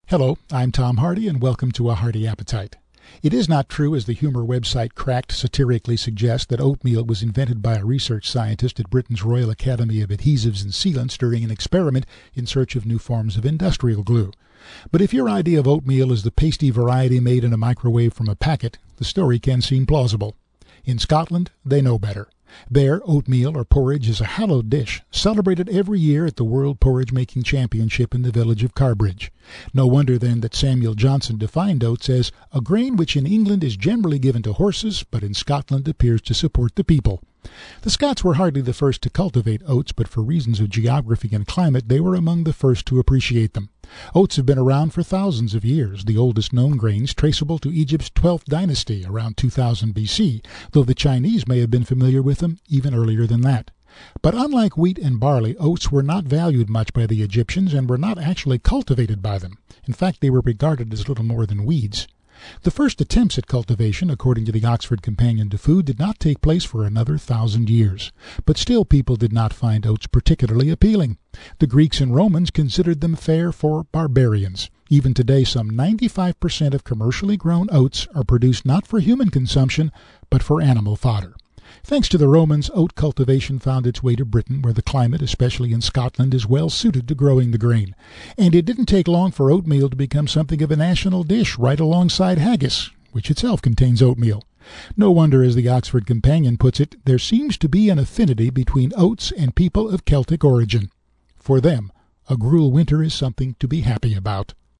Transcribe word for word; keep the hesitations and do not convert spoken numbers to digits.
Hello, I'm Tom Hardy, and welcome to A Hearty Appetite. It is not true, as the humor website Cracked satirically suggests, that oatmeal was invented by a research scientist at Britain's Royal Academy of Adhesives and Sealants during an experiment in search of new forms of industrial glue. But if your idea of oatmeal is the pasty variety made in a microwave from a packet, the story can seem plausible. In Scotland, they know better. There, oatmeal or porridge is a hallowed dish, celebrated every year at the World Porridge-Making Championship in the village of Carbridge. No wonder, then, that Samuel Johnson defined oats as a grain which in England is generally given to horses, but in Scotland appears to support the people. The Scots were hardly the first to cultivate oats, but for reasons of geography and climate they were among the first to appreciate them. Oats have been around for thousands of years, the oldest known grains traceable to Egypt's twelfth dynasty, around two thousand B C, though the Chinese may have been familiar with them even earlier than that. But unlike wheat and barley, oats were not valued much by the Egyptians and were not actually cultivated by them. In fact, they were regarded as little more than weeds. The first attempts at cultivation, according to the Oxford Companion to Food, did not take place for another thousand years. But still people did not find oats particularly appealing. The Greeks and Romans considered them fare for barbarians. Even today, some ninety-five percent of commercially grown oats are produced not for human consumption, but for animal fodder. Thanks to the Romans, oat cultivation found its way to Britain, where the climate, especially in Scotland, is well suited to growing the grain. And it didn't take long for oatmeal to become something of a national dish, right alongside haggis, which itself contains oatmeal. No wonder, as the Oxford Companion puts it, there seems to be an affinity between oats and people of Celtic origin. For them, a gruel winter is something to be happy about.